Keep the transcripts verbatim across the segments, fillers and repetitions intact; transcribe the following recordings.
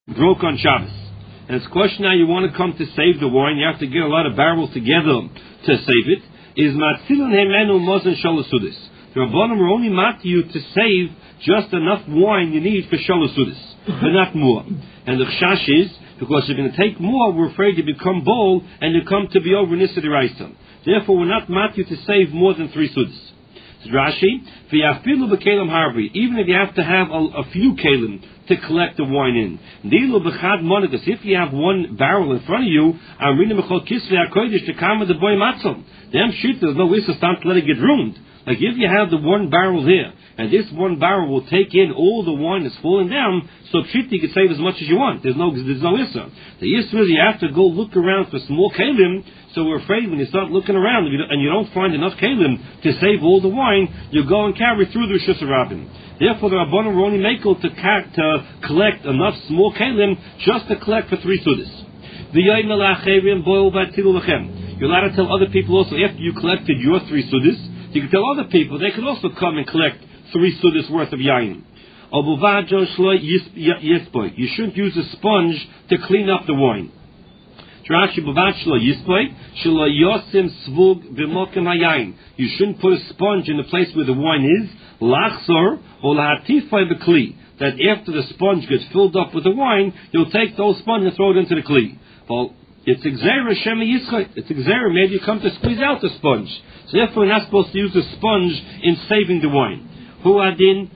broke on Shabbos. And it's a question now you want to come to save the wine, you have to get a lot of barrels together to save it. Is matzilin hemenu mozen shalasudis. The Rabbanim were only mat you to save just enough wine you need for shalasudis, but not more. And the chashash is, because you're going to take more, we're afraid you become bold and you come to be over Nisa D'Oraisa. Therefore, we're not mat you to save more than three sudis. Rashi, even if you have to have a, a few kalim to collect the wine in. If you have one barrel in front of you, them shit, there's no issa stop to let it get ruined. Like if you have the one barrel there, and this one barrel will take in all the wine that's falling down, so pshit you can save as much as you want. There's no there's no issa. The issa is you have to go look around for small kalim. So we're afraid when you start looking around and you don't find enough kalim to save all the wine, you go and carry through the Rishus Rabbim. Therefore, the Rabbanim were only makel to, to collect enough small kalim just to collect for three sudas. You're allowed to tell other people also after you collected your three sudas, you can tell other people they can also come and collect three sudas worth of yayin. You shouldn't use a sponge to clean up the wine. You shouldn't put a sponge in the place where the wine is. That after the sponge gets filled up with the wine, you'll take those sponges and throw it into the kli. Well, it's exera shema yischai. It's exera. Maybe you come to squeeze out the sponge. So therefore, you're not supposed to use the sponge in saving the wine. Hu adin.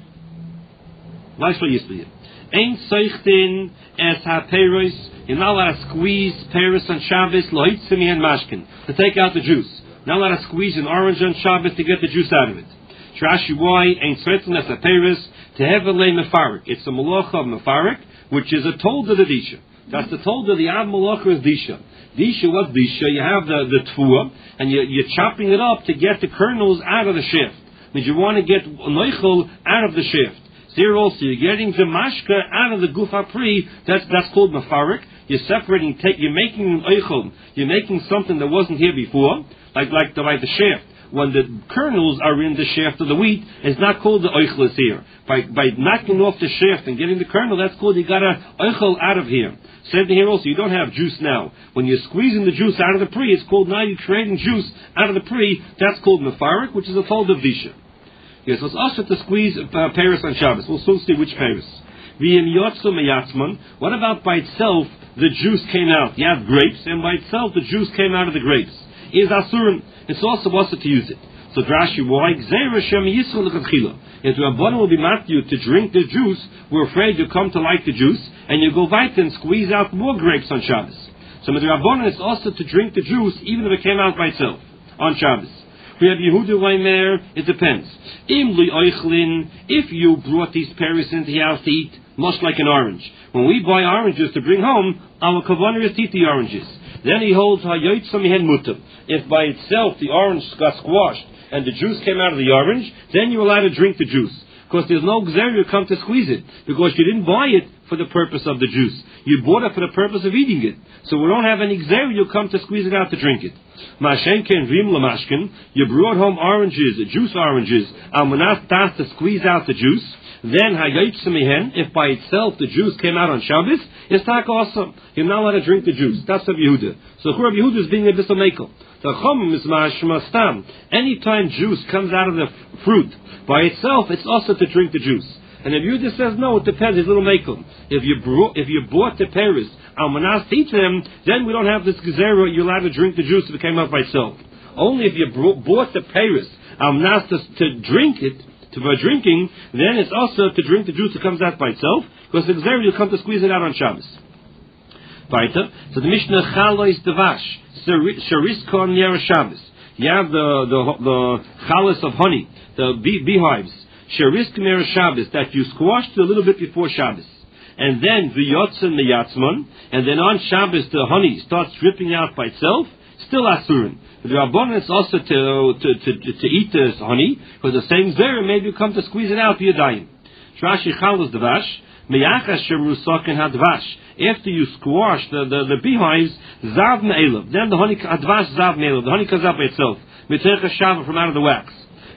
Ein seichtin es ha-peiros. You're not allowed to squeeze Paris on Shabbos, lohitzimi and mashkin, to take out the juice. Not allowed to squeeze an orange on Shabbos to get the juice out of it. Trashi why ain't certain as a Paris to have a lay mefarik. It's a malacha of mefarik, which is a tolda of the disha. That's the tolda. The ad malacha is disha. Disha, what's disha? You have the the tfuah, and you, you're chopping it up to get the kernels out of the shift. Means you want to get noichel out of the shift. Here also, you're getting the mashka out of the gufa pri. That's that's called mefarik. You're separating, take, you're making an oichel, you're making something that wasn't here before, like like the, like the shaft. When the kernels are in the shaft of the wheat, it's not called the oichel is here. By by knocking off the shaft and getting the kernel, that's called you got a oichel out of here. Said here also, you don't have juice now. When you're squeezing the juice out of the pri, it's called now you're creating juice out of the pri. That's called mefarik, which is a fold of disha. Yes, so it's also to squeeze uh, Paris on Shabbos. We'll soon see which Paris. What about by itself the juice came out? You have grapes, and by itself the juice came out of the grapes. Is asurim? It's also also to use it. So Drashi, why? If the Rabbanan will be matthew to drink the juice, we're afraid you come to like the juice, and you go right and squeeze out more grapes on Shabbos. So with the Rabbanan, it's also to drink the juice, even if it came out by itself on Shabbos. We have Yehuda Weimer, it depends. If you brought these pears into the house to eat, much like an orange. When we buy oranges to bring home, our kavanah is to eat the oranges. Then he holds hayotzam hen mutter. If by itself the orange got squashed and the juice came out of the orange, then you're allowed to drink the juice. Because there's no gzer you come to squeeze it. Because you didn't buy it for the purpose of the juice. You bought it for the purpose of eating it. So we don't have any gzer you come to squeeze it out to drink it. Mashenken vim lamashkin. You brought home oranges, juice oranges. Almanat tas to squeeze out the juice. Then hayotzamihen, if by itself the juice came out on Shabbos, it's tak awesome. You're not allowed to drink the juice. That's Rabbi Yehuda. So Rabbi Yehuda is being a bisamekel. The chum is mashmastam. Anytime juice comes out of the fruit by itself, it's also to drink the juice. And if Yehuda says no, it depends. It's little mekel. If you brought, if you bought the pears, almanas to eat them, then we don't have this gezerah. You're allowed to drink the juice if it came out by itself. Only if you bought the pears, almanas to, to drink it. To for drinking, then it's also to drink the juice that comes out by itself, because the gzer you come to squeeze it out on Shabbos. Weiter, so the Mishnah Chalois Devash, Sharis Kon Yer Shabbos. You have the the the chalas of honey, the bee, beehives, Sharis Kon Yer Shabbos, that you squashed a little bit before Shabbos, and then V'yotzen Meyatzman, and then on Shabbos the honey starts dripping out by itself. Still asurin. The Rabbanan is also to, to, to, to eat this honey, because the same zera, maybe you come to squeeze it out via dayim. Shrashi chalas dvash, meyachas sherusakin hadvash. After you squash the, the, the beehives, zav me'elav. Then the honey, advash zav me'elav. The honey comes out by itself. Mitzecha shava from out of the wax.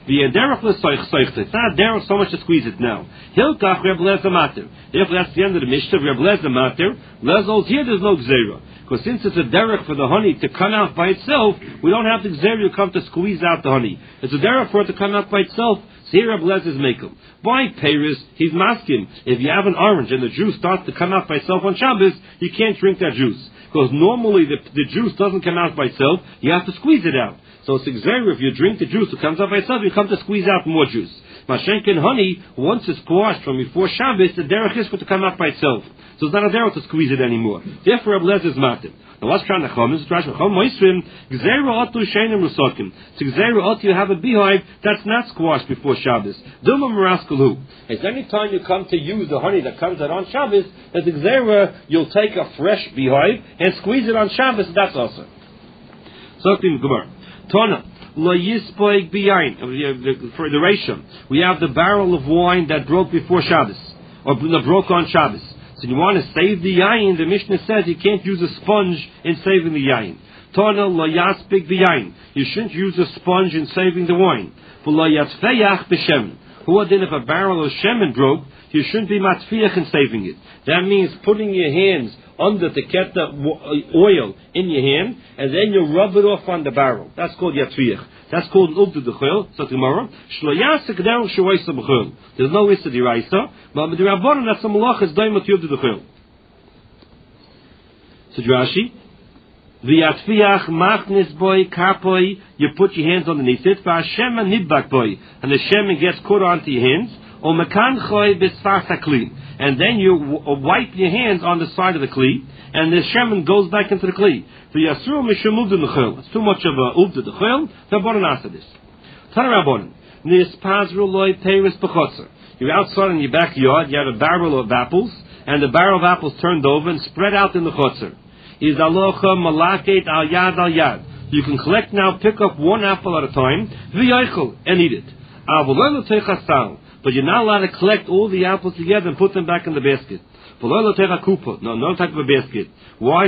The derech l'soich soicht. It's not derech so much to squeeze it now. Hilkach Reb Lezer matir. Therefore, that's the end of the Mishnah. Reb Lezer matir. Lezol's here. There's no gzeira. Because since it's a derech for the honey to come out by itself, we don't have the gzeira to come to squeeze out the honey. It's a derech for it to come out by itself. So here Reb Lezer's makel. By Paris, he's masking. If you have an orange and the juice starts to come out by itself on Shabbos, you can't drink that juice. Because normally the, the juice doesn't come out by itself, you have to squeeze it out. So it's exer, if you drink the juice, it comes out by itself, you come to squeeze out more juice. Mashenkin honey, once it's quashed from before Shabbos, the derech is for to come out by itself. So it's not a derech to squeeze it anymore. Therefore, Reb Lezer is matir. Now what's trying to come? It's trying to come. Moisrim, gzeira otu shenim rusokim. So gzeira otu, you have a beehive that's not squashed before Shabbos. Duma meraskalu. It's any time you come to use the honey that comes out on Shabbos, that the gzeira, you'll take a fresh beehive and squeeze it on Shabbos. That's also. So Gemara. Tona. Lo yispoig biyain. For the Rishon, we have the barrel of wine that broke before Shabbos, or broke on Shabbos. So you want to save the yain, the Mishnah says you can't use a sponge in saving the yain. Tona lo yaspig biyain. You shouldn't use a sponge in saving the wine. For lo yatzfeyach b'shemen. Who then if a barrel of shemen broke, you shouldn't be matfiach in saving it. That means putting your hands under to get the oil in your hand, and then you rub it off on the barrel. That's called yatzfiach. That's called an ubdu d'chil. So tomorrow, shlo yasik derech shoysa b'chil. There's no issa d'iraisa, but the rabbanon that's a malach is daimot ubdu d'chil. So Rashi, v'yatfiach machnis boy karpoi. You put your hands underneath it. V'ashema nidbak boy, and the shemen gets caught onto your hands. Or mekan choy b'sfas hakli, and then you w- wipe your hands on the side of the kli, and the shemen goes back into the kli. The yasru mishum ubdu d'chil. It's too much of a ubdu d'chil. The rabbanon answer this. Tanarabbanon nis pazru loy peiris b'chotzer. You're outside in your backyard. You have a barrel of apples, and the barrel of apples turned over and spread out in the chotzer. Is alocha malaket al yad al yad. You can collect now, pick up one apple at a time, v'yochel, and eat it. Avoloy l'teichasal. But you're not allowed to collect all the apples together and put them back in the basket. No, no type of a basket. Why?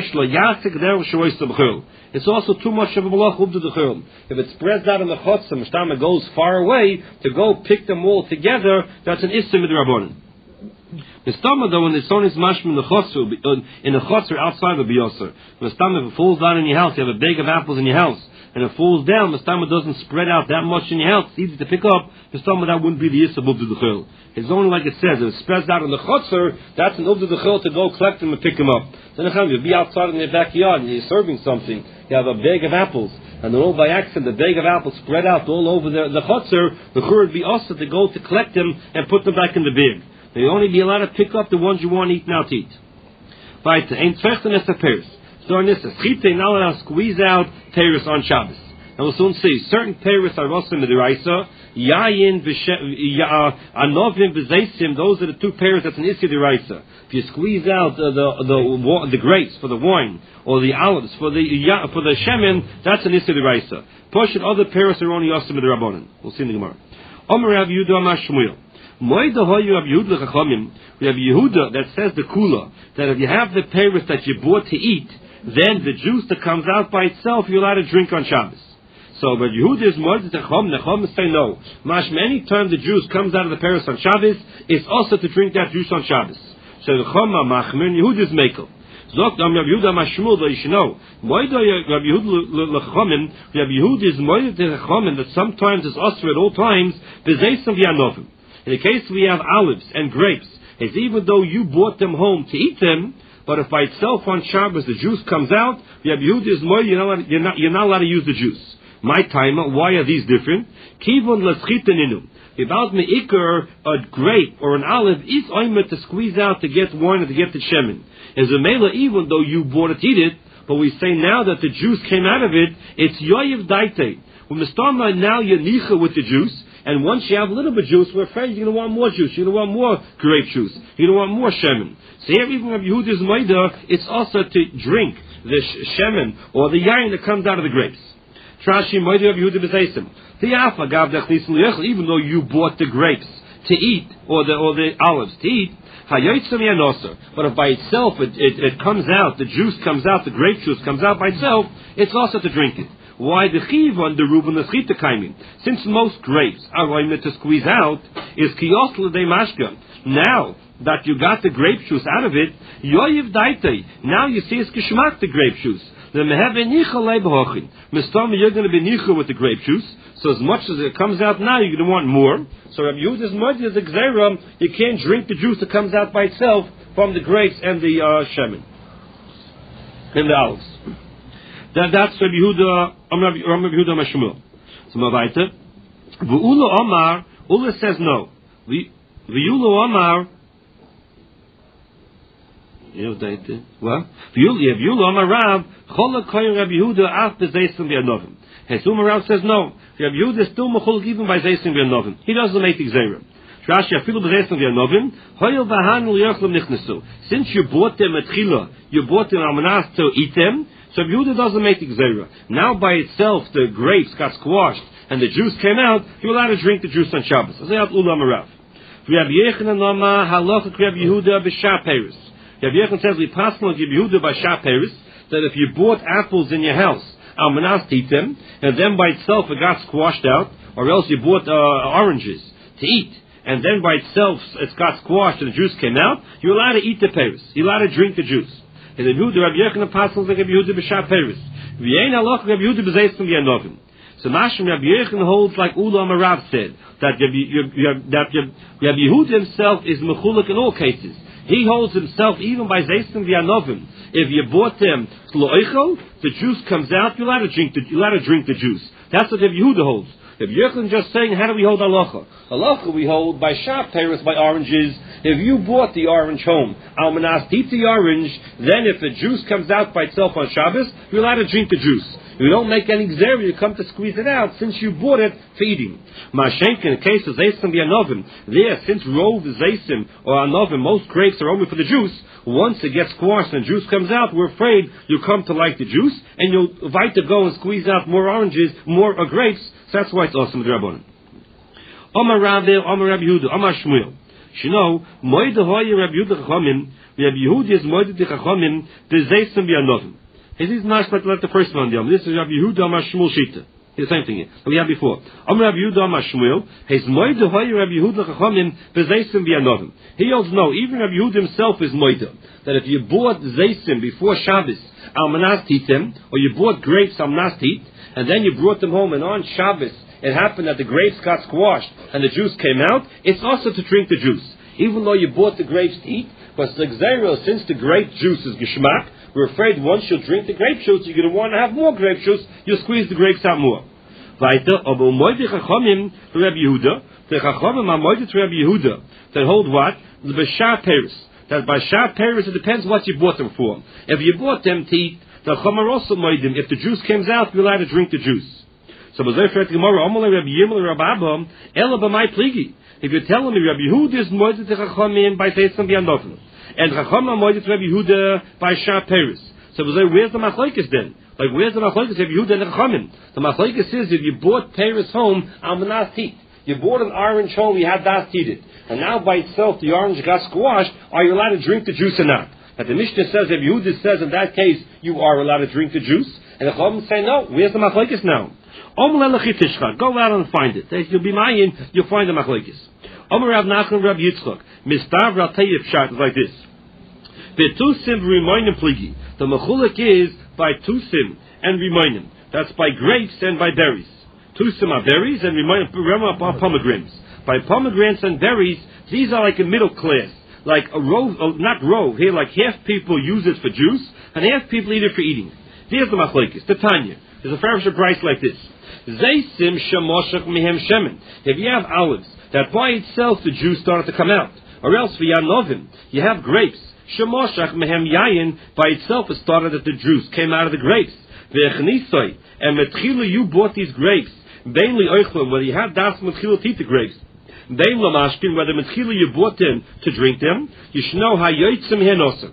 It's also too much of a malach ubdu d'chil. If it spreads out in the chotzer, mishtama goes far away, to go pick them all together, that's an issa midrabanan. Mistama though, when the son is mashma in the chotzer, in the chotzer outside of the biyoser, mistama if it falls down in your house, you have a bag of apples in your house, and it falls down, mistama doesn't spread out that much in your house, it's easy to pick up, mistama that wouldn't be the issa of ubdu d'chil. It's only like it says, if it spreads out in the chotzer, that's an ubdu d'chil to go collect them and pick them up. Then you'll be outside in your backyard and you're serving something, you have a bag of apples, and then all by accident the bag of apples spread out all over the, the chotzer, the chur would be also to go to collect them and put them back in the bag. They only be allowed to pick up the ones you want to eat now to eat. Right, ain't tvechten es a peris. So in this, chite now allowed to squeeze out peris on Shabbos. And we'll soon see, certain peris are rosim midiraisa, yayin anovim v'zeisim, those are the two peris that's an issue diraisa. If you squeeze out uh, the, the the grapes for the wine, or the olives for the uh, for the shemen, that's an issue diraisa. Push it, other peris are only rosim midirabbanan. We'll see in the Gemara. Omer Rav Yehuda Amar Shmuel. Moida hoyu Rav Yehuda l'chachamim. We have Yehuda that says the kula, that if you have the peris that you bought to eat, then the juice that comes out by itself you're allowed to drink on Shabbos. So, but Yehuda is more than Chacham. The Chacham say no. Mash, many times the juice comes out of the peris on Shabbos, it's also to drink that juice on Shabbos. So the Chacham machmir, Yehuda is mekel. Zok dam Rav Yehuda mashmul, that you should know. Moida Rav Yehuda l'chachamim. Rav Yehuda is more than Chacham that sometimes it's also at all times b'zeisam v'yanovim. In the case we have olives and grapes, it's even though you bought them home to eat them, but if by itself on Shabbos the juice comes out, Rav Yehuda is more, you're not, you're not, you're not allowed to use the juice. My timer, why are these different? Kivon l'schiteninu. About meikar, a grape or an olive is oimer to squeeze out to get wine or to get the shemen. As a mela, even though you bought it to eat it, but we say now that the juice came out of it, it's yoyev daite. When mistama now you're nicha with the juice, and once you have a little bit of juice, we're afraid you're going to want more juice. You're going to want more grape juice. You're going to want more shemen. So here, even if Yehuda's maida, it's also to drink the shemen or the yain that comes out of the grapes. Trashi maida of Yehuda b'zeisim. Tiafa gav dechnisim li'echel. Even though you bought the grapes to eat or the or the olives to eat, hayotzem yanoser. But if by itself it, it, it comes out, the juice comes out, the grape juice comes out by itself, it's also to drink it. Why the chiv on the Reuben the schita kaimim? Since most grapes are going to squeeze out, is kiyos l'dei mashka. Now that you got the grape juice out of it, yoyiv daitei. Now you see it's kishmak the grape juice. The meheve nicha leibhochin. Mistama, you're going to be nicha with the grape juice. So as much as it comes out now, you're going to want more. So Rabbi Yehuda's mud is a gzeira. You can't drink the juice that comes out by itself from the grapes and the uh, shemen and the olives. That, that's Rabbi Yehuda. Um, Rabbi Yehuda Mashmuel. So Mavaita. V'ula Omar. Ula says no. V'ula Omar. What? V'ula Omar Rav. Chola koyin Rabbi Yehuda af bezeisim v'yanovim. Hesum Rav says no. Rabbi Yehuda is still mechul given by zeisim v'yanovim. He doesn't make the gzeira. Rashi afilu bezeisim v'yanovim. Hoyel v'han l'yochlem nichnesu. Since you bought them at chila, you bought them almanas to eat them. So Rabbi Yehuda doesn't make the gzeira. Now by itself the grapes got squashed and the juice came out. You're allowed to drink the juice on Shabbos. As I have ulam Rav. Rabbi Yechanan Lama halacha Rabbi Yehuda b'shah peris. Rabbi Yechanan says we pass on Rabbi Yehuda by shah peris that if you bought apples in your house, almanas to eat them, and then by itself it got squashed out, or else you bought uh, oranges to eat, and then by itself it got squashed and the juice came out, you're allowed to eat the peris. You're allowed to drink the juice. And the Yehuda, Rabbi Yechanan passes like Rabbi Yehuda b'shah peris. V'yein halacha Rabbi Yehuda b'zeistim v'yanovim. So Mashim Rabbi Yechanan holds like Ulam Rav said that Rabbi Yehuda himself is mechulak in all cases. He holds himself even by zeistim v'yanovim. If you bought them lo'eichel, the juice comes out. You're allowed to drink the you're allowed to drink the juice. That's what Rabbi Yehuda holds. Rabbi Yechanan just saying, how do we hold halacha? Halacha we hold by shah peris, by oranges. If you bought the orange home, almanas to eat the orange, then if the juice comes out by itself on Shabbos, you're allowed to drink the juice. You don't make any gzera, you come to squeeze it out since you bought it for eating. Mashenk, in the case of Zaysim v'Anovim, there, since Rov is Zaysim or Anovim, most grapes are only for the juice. Once it gets squashed and juice comes out, we're afraid you'll come to like the juice, and you'll invite to go and squeeze out more oranges, more uh, grapes. So that's why it's awesome with Rabbanon. Omar Rav, Omar Rabbi Yehuda, Omar Shmuel. Shino, Moed Hoye Rabbi Yehuda Chachamim, Rabbi Yehuda is Moed Chachamim, the Zaysim v'Anovim. This is not like the first one. This is Rabbi Yehuda Amar Shmuel Shita. The same thing here. We had before. Am Rabbi Yehuda Amar Shmuel. His moide hoye Rabbi Yehuda Chachamim bezeisim v'yanovim. He holds no. Even Rabbi Yehuda himself is moide that if you bought zeisim before Shabbos almanas titem, or you bought grapes almanas tit, and then you brought them home, and on Shabbos it happened that the grapes got squashed and the juice came out. It's also to drink the juice, even though you bought the grapes to eat. But the gzeira, since the grape juice is geshmak, we're afraid once you drink the grape juice, you're going to want to have more grape juice. You'll squeeze the grapes out more. Weiter, aber moide chachamim to Rabbi Yehuda, the chachamim are moide to Rabbi Yehuda, that hold what? The b'shah peris. That by shah peris, it depends what you bought them for. If you bought them to eat, the chachamim are also moidim. If the juice comes out, you're allowed to drink the juice. So, Rabbi Yirmiyah, Rabbi Abba, Ela b'may pligi. If you're telling me Rabbi Yehuda is moide to chachamim by Teitzim v'Anovim, and Chacham Amoyed to Rabbi Yehuda by Shah Peris. So where's the Machlokes then? Like where's the Machlokes Rabbi Yehuda and Chachamim? The Machlokes is if you bought Peris home, Almanas Tit. You bought an orange home, you had das heated. And now by itself the orange got squashed, are you allowed to drink the juice or not? But the Mishnah says, Rabbi Yehuda says in that case, you are allowed to drink the juice. And the Chachamim say, no, where's the Machlokes now? Go out and find it. You'll be mine, you'll find the Machlokes. Omer Rav Nachman Rav Yitzchak. Mistav Rav Tayif Shat is like this. Betusim v'rimonim pligi. The mechulek is by tusim and rimonim. That's by grapes and by berries. Tusim are berries and rimonim are pomegranates. By pomegranates and berries, these are like a middle class. Like a rove, oh, not rove, here like half people use it for juice and half people eat it for eating. Here's the machlekes, the Tanya. There's a farisha price like this. Zaysim shemoshach mihem shemen. If you have olives, that by itself the juice started to come out. Or else v'yanovim, you have grapes. Shemoshach mehem yayin, by itself it started that the juice came out of the grapes. Ve'echnisoi, and metchila you bought these grapes. Bein li oichlum, whether you have das metchila to eat the grapes. Bein lamashkin, whether metchila you bought them to drink them. Yishno hayotzim henosem.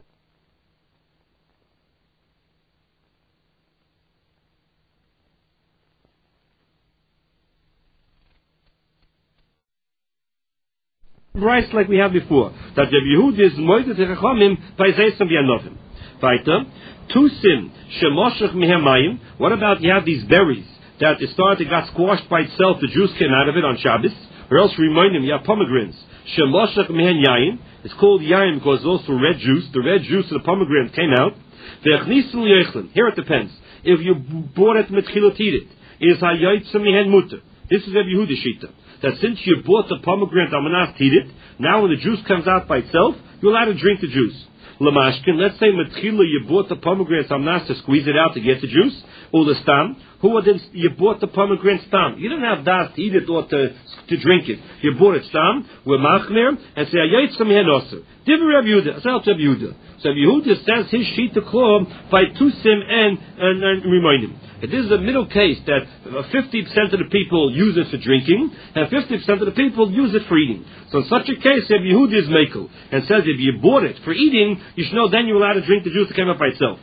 Rice like we had before, that Rabbi Yehuda is moide to Chachamim by Zeisam v'Anovim. Weiter, Tusim shemoshach mehamayim. What about you have these berries that it started, got squashed by itself, the juice came out of it on Shabbos, or else remind him, you have pomegranates. Shemoshach mehen yayin. It's called yayin because it's also red juice. The red juice of the pomegranate came out. Here it depends. If you bought it mitchila to eat it, is hayayitza mehen mutter. This is Rabbi Yehuda shita. That since you bought the pomegranate amanas to eat it, now when the juice comes out by itself, you're allowed to drink the juice. Lamashkin, let's say mitchila you bought the pomegranate amanas to squeeze it out to get the juice. Ulastam, who then you bought the pomegranate stam. You didn't have das to eat it or to to drink it. You bought it stam with machmir and say hayayitza mehen oser. Divrei Rabbi Yehuda. That's Rabbi Yehuda. So Rabbi Yehuda says his shita claw by tusim and and, and remind him. This is a middle case that fifty percent of the people use it for drinking, and fifty percent of the people use it for eating. So in such a case, Rabbi Yehuda is mekel, and says if you bought it for eating, you should know then you're allowed to drink the juice that came up by itself.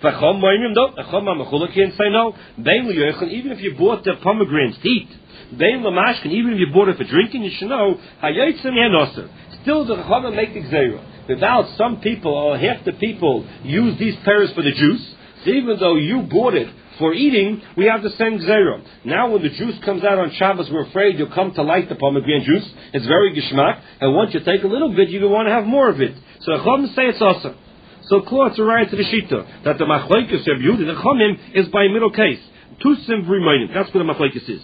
Can't say no. Even if you bought the pomegranates to eat, even if you bought it for drinking, you should know, still the Chacham make the gzeira. Without some people, or half the people, use these pears for the juice, so even though you bought it for eating, we have the same gzeira. Now when the juice comes out on Shabbos, we're afraid you'll come to like the pomegranate juice. It's very geshmak, and once you take a little bit, you want to have more of it. So Chacham say it's awesome. So close to right to the shita that the machlekes Rabbi Yehuda, the Chachamim, is by middle case. Two sim remaining. That's what the machlekes is.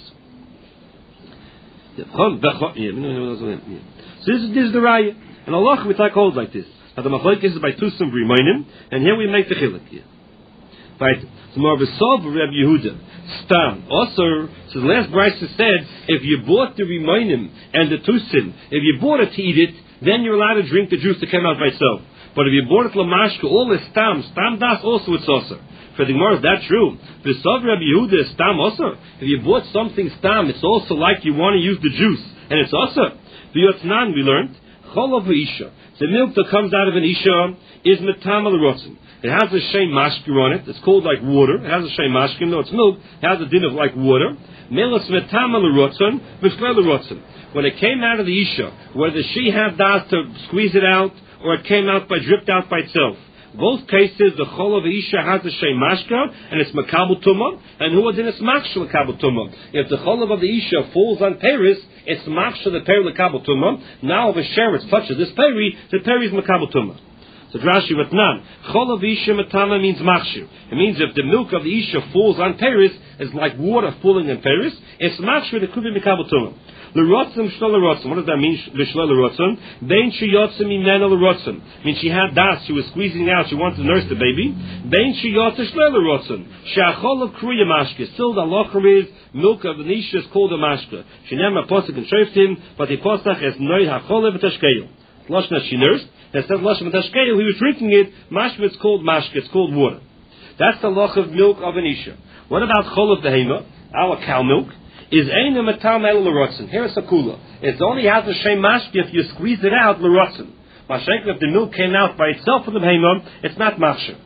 So this is, this is the raya, and Allah we take hold like this. That the machlekes is by two sim remaining, and here we make the chiluk here. Right. So more of a solve Rabbi Yehuda. Stam. Also, so the last brayso said, if you bought the remaining and the two sim, if you bought it to eat it, then you're allowed to drink the juice that came out by itself. But if you bought it lamashka, all is stam, stam das also it's also. For the Gemara, is that true? The Sov Rabbi Yehuda is stam also. If you bought something stam, it's also like you want to use the juice, and it's also. The Yotznan we learned, chol of isha. The milk that comes out of an isha is metam al rotzen. It has a shem mashke on it. It's called like water. It has a shem mashke. No, it's milk. It has a din of like water. Melas metam al rotzen, v'shlel rotzen. When it came out of the isha, whether she had das to squeeze it out, or it came out by dripped out by itself. Both cases, the chol of the isha has a shem mashka, and it's makabel tumah, and who is in its machshel makabel tumah. If the chol of the isha falls on peris, it's machshel the peri makabel tumah. Now if a sheretz touches this peri, the peri is makabel tumah. So Rashi with nan, chol of the isha matama means machshel. It means if the milk of the isha falls on peris, it's like water falling on peris, it's machshel the kubi makabel tumah. L'rotzim shlo l'rotzim. What does that mean? L'shlo l'rotzim. Bein sheyotzim imena l'rotzim. Means she had das. She was squeezing out. She wanted to nurse the baby. Bein sheyotzim shlo l'rotzim. She'achol of kruya mashke. Still the halacha is milk of the nisha is called a mashke. She never posek and shoftim, but the posach is noy hachol v'tashkeil. Lashna she nursed. It says lashna v'tashkeil. He was drinking it. Mashke is called mashke. It's called water. That's the halacha of milk of an isha. What about chol of behema? Our cow milk. Is Eina Matam El L'Rotzen. Here is a kula. It only has a shem mashke if you squeeze it out L'Rotzen. Mashake, if the milk came out by itself from the behema, it's not machsher.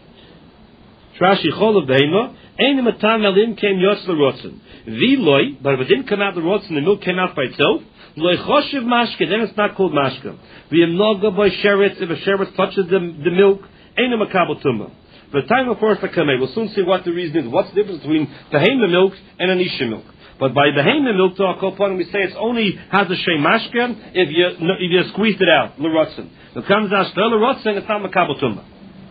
Trashi chol of behema, Eina Matam El Im came Yotz L'Rotzen. V'loi, but if it didn't come out L'Rotzen, the milk came out by itself, Loi Choshev Mashke, then it's not called mashke. V'im Noga by sheretz, if a sheretz touches the, the milk, Eina Makabel Tumah. The time of first we'll soon see what the reason is. What's the difference between behema milk and an isha milk? But by behema milk, to our kopon, we say it only has a shem mashke if you if you squeezed it out, l'rotzen. It comes out still l'rotzen, it's not makabel tumah.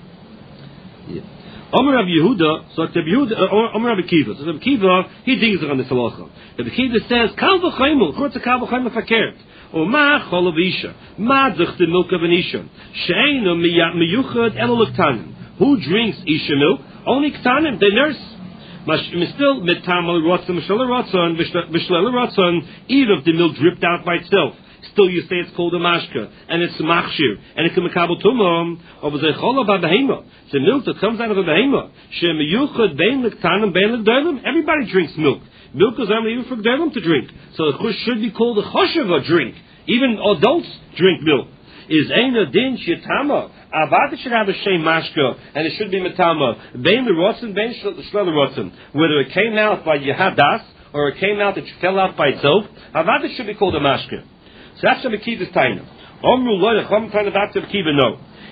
Omer Rabbi Yehuda, so Rabbi Yehuda, Omer Rabbi Kiva. So Rabbi Kiva, he digs on this halacha. Rabbi Kiva says, kal v'chaimul, kurz a kal v'chaimul verkehrt. O ma chol of isha, ma duch the milk of an isha. She'einu miyuchad elo l'ktanim. Who drinks isha milk? Only ktanim, they nurse. Still, mitamal rotzon, mishal rotzon, mishal rotzon, even if the milk dripped out by itself, still you say it's called a mashka, and it's machshir, and it can be kabel tumah, or was a chol of a behema. It's a milk that comes out of a behema. Shem yuchad bein l'ktanim bein l'gdolim. Everybody drinks milk. Milk is only even for gdolim to drink. So it should be called a choshev drink. Even adults drink milk. Is eina din shitama. Avada should have a shem mashka, and it should be metama. Bein l'rotzen, bein shlo l'rotzen. Whether it came out by yehadas, or it came out that fell out by itself, avada should be called a mashka. So that's the Kiva's taina. Omru lo yachom taina back to Kiva no.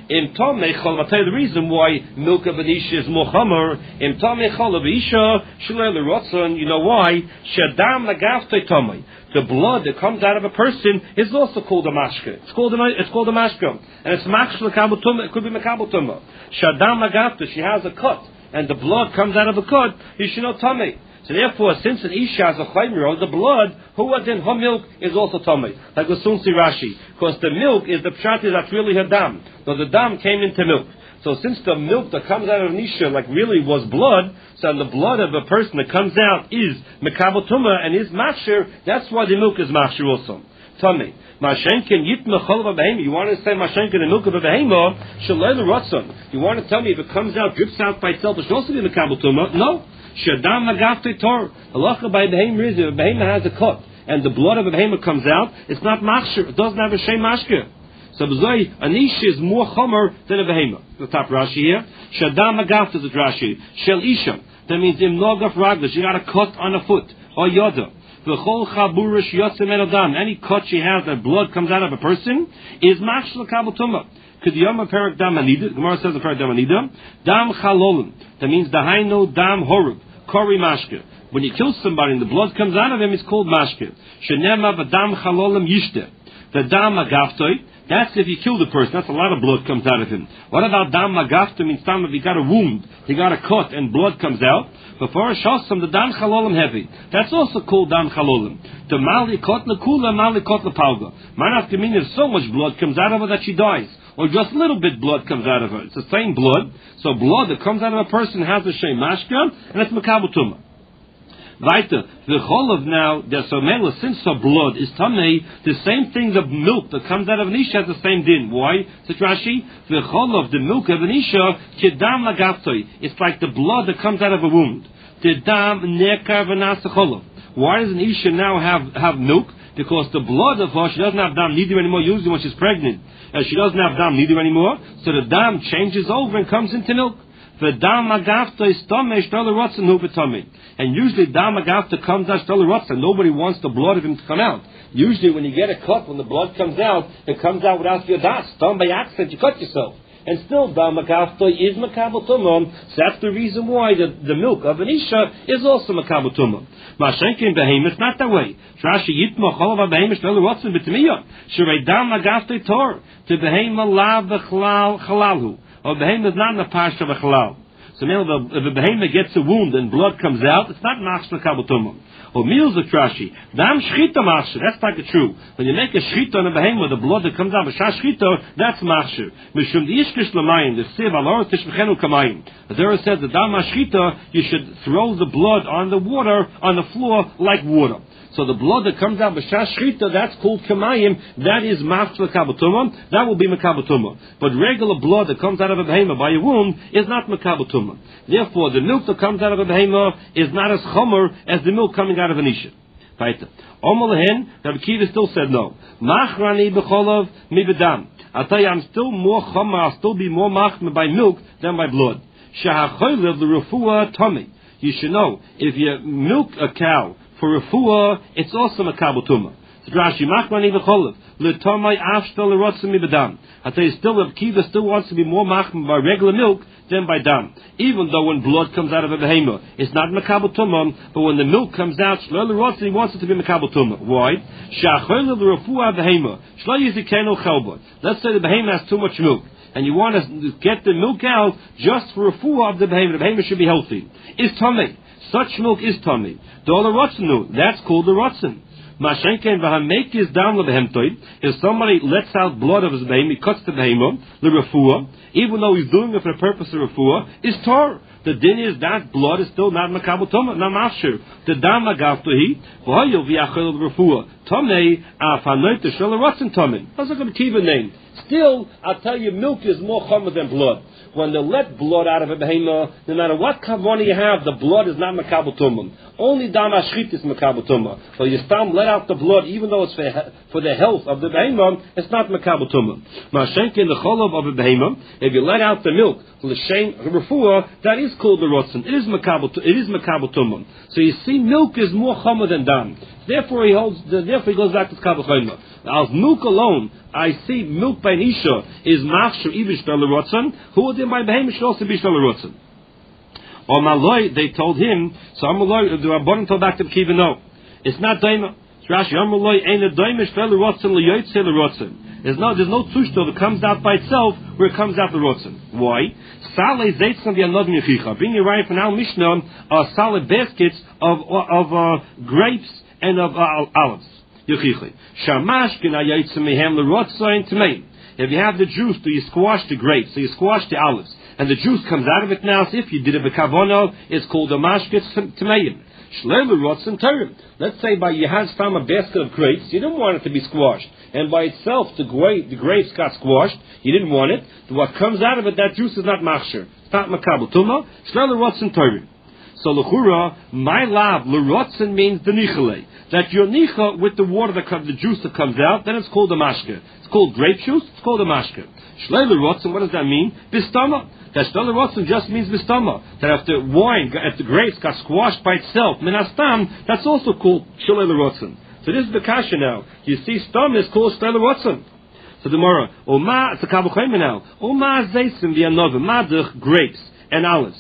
Im Tomei Chol, I'll tell you the reason why milk of an Isha is more Chomer. Im Tomei Chol of Isha, Shilei L'Rotzon, you know why? Shadam Nagaftei Tomei. The blood that comes out of a person is also called a mashke. It's called a, it's called a mashke. And it's mashke l'kabel tumah, it could be mekabel tumah. Shadam Nagafta, she has a cut, and the blood comes out of a cut, you should know Tomei. So therefore, since an Isha has a chayimro, the blood, who then her milk is also Tomei. Like we'll soon see Rashi. Because the milk is the pshat that's really her dam. So the dam came into milk. So since the milk that comes out of an Isha, like really was blood, so the blood of a person that comes out is mekabel tumah and is mashir, that's why the milk is mashir also. Tomei. Mashenkin yitma chol v'behema. You want to say mashenkin the milk of a behema? Shalei l'rotzon. You want to tell me if it comes out, drips out by itself, it should also be mekabel tumah? No. Shadam Nagafte Tor. Halacha by Behema is if a Behema has a cut and the blood of a Behema comes out, it's not machshir. It doesn't have a shem mashke. So b'zoi, an Isha is more chomer than a Behema. The top Rashi here. Shadam Nagafte is a Rashi. Shel Isha. That means im nogaf ragla. She got a cut on a foot or yoda. V'chol chaburish yotzem edam. Any cut she has that blood comes out of a person is machshir l'kabel tumah. Kediyama perak dam anida. Gemara says the perak dam anida. Dam chalolim. That means the hainu dam horub. Kori mashke. When you kill somebody and the blood comes out of him, it's called mashke. Shenema v'dam chalolim yishte. The dam agaftoi, that's if you kill the person. That's a lot of blood comes out of him. What about dam agaftoi? Means time if he got a wound, he got a cut and blood comes out. Before shosam, the dam chalolim heavy. That's also called dam chalolim. The mali kot lekula, mali kot lepalga. Manaf mean if so much blood comes out of her that she dies. Or just a little bit blood comes out of her. It's the same blood. So blood that comes out of a person has the shem mashka, and it's mekabel tumah. Weiter, the whole of now, the somela, since her blood is tamei, the same thing, the milk that comes out of an isha has the same din. Why? Says Rashi, the whole of the milk of an isha, kedam lagaftoi. It's like the blood that comes out of a wound. Kedam nekar v'nasacholov. Why does an isha now have, have milk? Because the blood of her, she doesn't have dam neither anymore, usually when she's pregnant. And she doesn't have dam neither anymore, so the dam changes over and comes into milk. The dam agafta is tomei shtola rotzen hu b'tomei. And usually dam agafta comes out shtola rotzen. Nobody wants the blood of him to come out. Usually when you get a cut, when the blood comes out, it comes out without your das. Done by accident, you cut yourself. And still dam agafta is makabel tumah. So that's the reason why the, the milk of an isha is also makabel tumah. Mashenkin behema, it's not that way. Rashi yitma cholav behema shtola rotzen b'tmiyah. Shrei dam agafta tor. To behema lav v'chalal chalalhu. Or behema is not in the parsha of a chalal. So now if a behema gets a wound and blood comes out, it's not machshir l'kabel tumah. Or meals of Rashi, dam shchita machshir. That's not true. When you make a shchita on a behema, the blood that comes out, b'shah shchita, that's machshir. Mishum diishkish l'mayim, the siv alor tishmechenu kamayim. The Torah says the dam shchita, you should throw the blood on the water, on the floor, like water. So the blood that comes out b'shah shchita, that's called kamayim. That is machshir l'kabel tumah. That will be mekabel tumah. But regular blood that comes out of a behema by a wound is not mekabel tumah. Therefore, the milk that comes out of a behema is not as chomer as the milk coming out of an isha. Weiter. Omalahin, Rabbi Kiva still said no. Machrani b'cholov mi b'dam. I'll tell you, I'm still more chomer. I'll still be more machmer by milk than by blood. Shahachoylev l'refuah tomei. You should know if you milk a cow for refuah, it's also makabel tumah. So Rashi, machrani b'cholov l'tomei afshtal l'rotzim mi b'dam. I tell you, still, Rabbi Kiva still wants to be more machmer by regular milk than by dam. Even though when blood comes out of a behema, it's not makabel tumah, but when the milk comes out, shlo l'rotzim, he wants it to be makabel tumah. Why? Sha'achol l'refuah behema shlo yizikenu chelba. Let's say the behema has too much milk, and you want to get the milk out just for refuah of the behema. The behema should be healthy. Is tamei. Such milk is tamei. Dola rotzenu. That's called the rotzen. Mashenken v'hameki is down lebehemtoid. If somebody lets out blood of his behema, he cuts the behema, the refuah, even though he's doing it for the purpose of refuah, is tar. The din is that blood is still not makabel tumah, not mafshir. The dam agavtohi v'hoyel v'yachol refuah tamei afanoit the shel rotzen tamei. That's like a kiva name. Still, I'll tell you, milk is more chomer than blood. When they let blood out of a behema, no matter what kavanah you have, the blood is not makabel tumah. Only dam ashchit is makabel tumah. So you stam let out the blood, even though it's for, for the health of the behema, it's not makabel tumah. Mashenke in the cholov of a behema, if you let out the milk, l'shem refuah, that is called the rotzen. It is makabel. It is makabel tumah. So you see, milk is more chomer than dam. Therefore he holds. Therefore he goes back to Kal V'chomer. As milk alone, I see milk by Nisha is machshir even shtel l'rotzen. Who would then by behemoth should also be shtel l'rotzen? Or Maloi, they told him. So Amaloi, the Rabbanan told back to Kiva, no, it's not daima. Rashi Amaloi ain't a daima shtel l'rotzen l'yoytze l'rotzen. There's no, there's no tushto that comes out by itself where it comes out the rotzen. Why? Saleh zeitzam v'yanod michicha. Bring your right for now Mishnah are solid baskets of of uh, grapes and of uh, olives. Yechicha. Shamash kina yaitzam mehem l'rotzayin tmeim. If you have the juice, do you squash the grapes? So you squash the olives, and the juice comes out of it now. So if you did it b'kavono, it's called a mashketz tmeim. Let's say by you had found a basket of grapes, you didn't want it to be squashed, and by itself the, gra- the grapes got squashed, you didn't want it. What comes out of it, that juice is not machshir, it's not makabel tuma. Shler l'rotzen Torah. So l'chura, my lab l'rotzen means the nichale, that your nicha with the water that comes, the juice that comes out, then it's called a mashke. It's called grape juice. It's called a mashke. Shler l'rotzen, what does that mean? Bistama. That shtel l'rotzen just means bistama. That if the wine, if the grapes got squashed by itself, minastam, that's also called shtel l'rotzen. So this is the kasha now. You see, stam is called shtel l'rotzen. So the Gemara, Oma, it's a Kal V'chomer now. Oma zeisim v'yanova, madach grapes and olives.